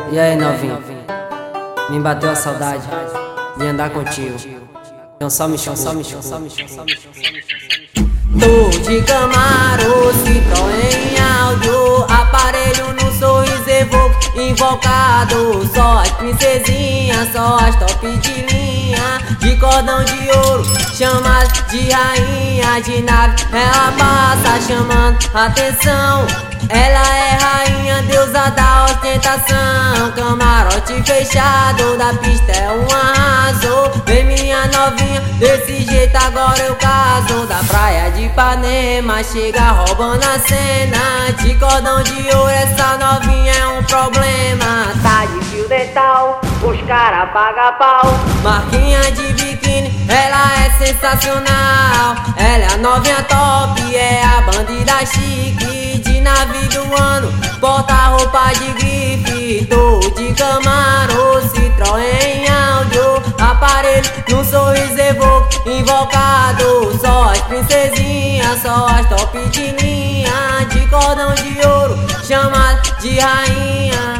E aí, novinho? Me bateu a saudade de andar contigo. Então só me chama, Tô de Camaro, Citroën áudio, aparelho no sorriso Evoque, invocado. Só as princesinhas, só as top de linha, de cordão de ouro, chamadas de rainha de nave. Ela passa chamando atenção, ela é rainha, deusa da ostentação. Camarote fechado da pista é um arraso. Vem minha novinha, desse jeito agora eu caso. Da praia de Ipanema chega roubando a cena, de cordão de ouro essa novinha é um problema. Tá de fio dental, os cara paga pau. Marquinha de biquíni, ela é sensacional. Ela é a novinha top, é a bandida chique, de nave do ano, porta-roupa de grife. Tô de Camaro, Citroën áudio, aparelho no sorriso Evoque, invocado. Só as princesinhas, só as top de linha, de cordão de ouro, chamada de rainha.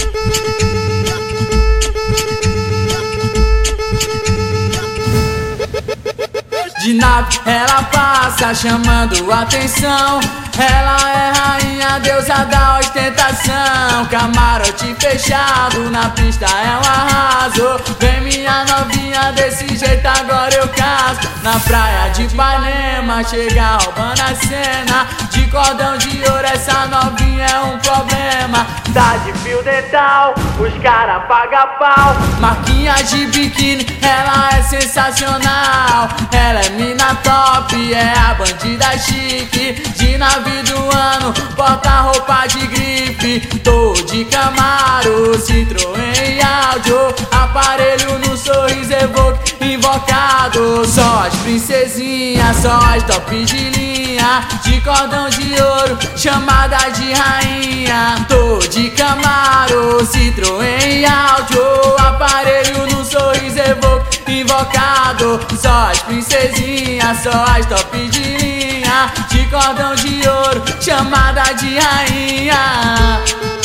De nave ela passa chamando atenção, ela é rainha, deusa da ostentação. Camarote fechado na pista é um arraso. Vem minha novinha, desse jeito agora eu caso. Na praia de Ipanema chega roubando a cena, de cordão de ouro essa novinha é um problema. Tá de fio dental, os cara paga pau. Marquinha de biquíni, ela é sensacional. Ela é mina top, é a bandida chique, de nave do ano, porta-roupa de grife. Tô de Camaro, Citroën áudio, aparelho no sorriso Evoque, invocado. Só as princesinhas, só as top de linha, de cordão de ouro, chamada de rainha. Tô de Camaro, Citroën áudio, aparelho no sorriso Evoque, invocado. Só as princesinhas, só as top de linha, de cordão de ouro, chamada de rainha.